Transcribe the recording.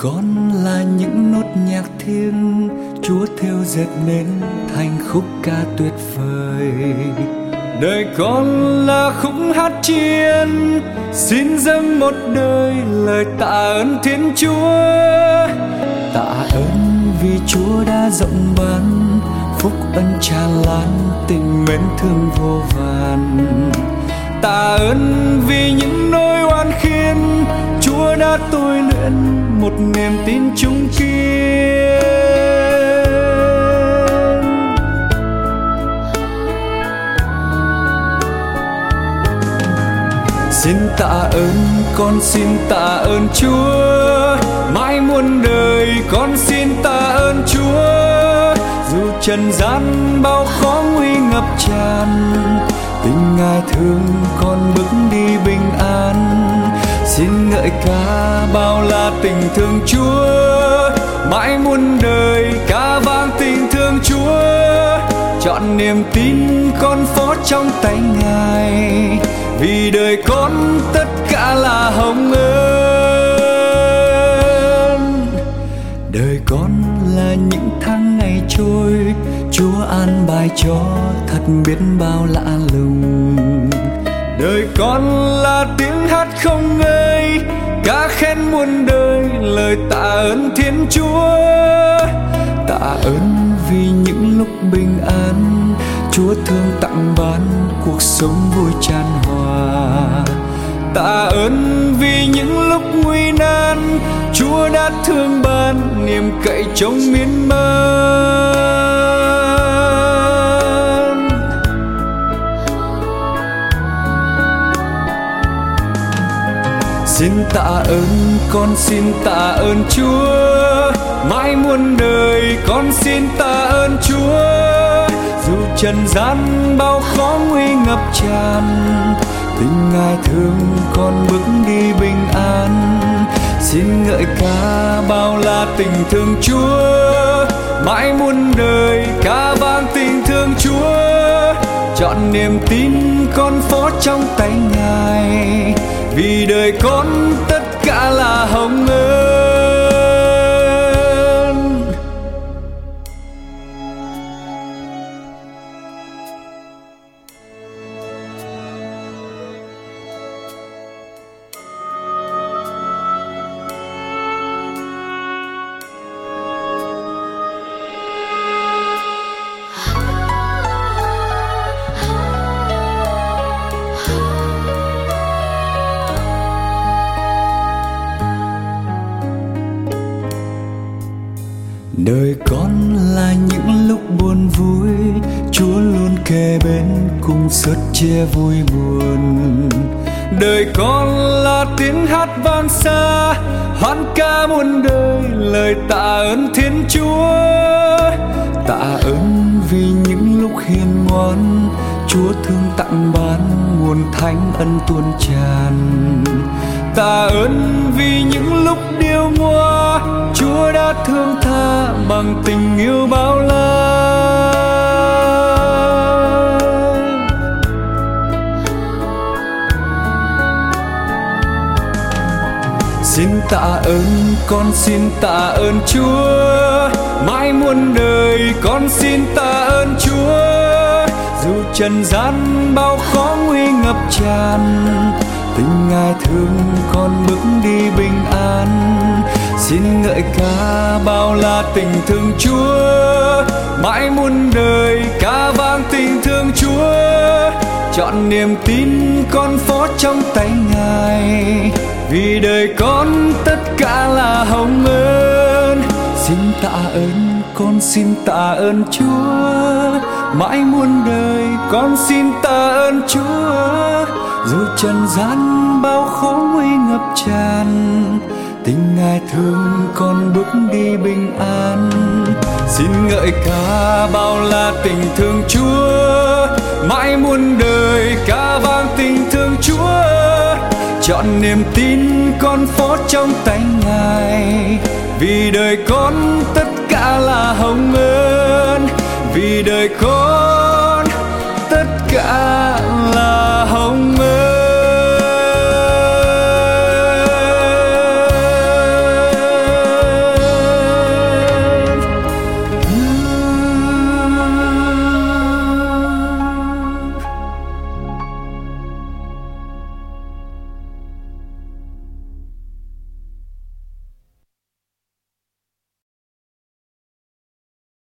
con là những nốt nhạc thiêng Chúa thêu dệt nên thành khúc ca tuyệt vời. Đời con là khúc hát chiên xin dâng một đời lời tạ ơn Thiên Chúa. Tạ ơn vì Chúa đã rộng ban phúc ân tràn lan, tình mến thương vô vàn. Tạ ơn vì những nỗi oan khiên Chúa đã tôi luyện một niềm tin chung kiên. Xin tạ ơn, con xin tạ ơn Chúa, mãi muôn đời con xin tạ ơn Chúa. Dù trần gian bao khó nguy ngập tràn, tình Ngài thương con bước đi bình an. Xin ngợi ca bao la tình thương Chúa, mãi muôn đời ca vang tình thương Chúa. Chọn niềm tin con phó trong tay Ngài, vì đời con tất cả là hồng ơn. Đời con là những tháng ngày trôi, Chúa an bài cho thật biết bao lạ lùng. Đời con là tiếng hát không ngơi, ca khen muôn đời lời tạ ơn Thiên Chúa. Tạ ơn vì những lúc bình an, Chúa thương tặng ban cuộc sống vui tràn hòa. Tạ ơn vì những lúc nguy nan, Chúa đã thương ban niềm cậy trông miên man. Xin tạ ơn, con xin tạ ơn Chúa, mãi muôn đời con xin tạ ơn Chúa. Dù trần gian bao khó nguy ngập tràn, tình Ngài thương con bước đi bình an. Xin ngợi ca bao la tình thương Chúa, mãi muôn đời ca vang tình thương Chúa. Chọn niềm tin con phó trong tay Ngài, vì đời con tất cả là hồng ơn. Đời con là những lúc buồn vui, Chúa luôn kề bên cùng sớt chia vui buồn. Đời con là tiếng hát vang xa, hoan ca muôn đời lời tạ ơn Thiên Chúa. Tạ ơn vì những lúc hiền ngoan, Chúa thương tặng ban nguồn thánh ân tuôn tràn. Tạ ơn vì những lúc điêu ngoa, Chúa đã thương tha bằng tình yêu bao la. Xin tạ ơn, con xin tạ ơn Chúa, mãi muôn đời con xin tạ ơn Chúa. Dù trần gian bao khó nguy ngập tràn, tình Ngài thương con bước đi bình an. Xin ngợi ca bao la tình thương Chúa, mãi muôn đời ca vang tình thương Chúa. Chọn niềm tin con phó trong tay Ngài, vì đời con tất cả là hồng ơn. Xin tạ ơn, con xin tạ ơn Chúa, mãi muôn đời con xin tạ ơn Chúa. Dù trần gian bao khó nguy ngập tràn, tình Ngài thương con bước đi bình an. Xin ngợi ca bao la tình thương Chúa, mãi muôn đời ca vang tình thương Chúa. Chọn niềm tin con phó trong tay Ngài, vì đời con tất cả là hồng ơn. Vì đời con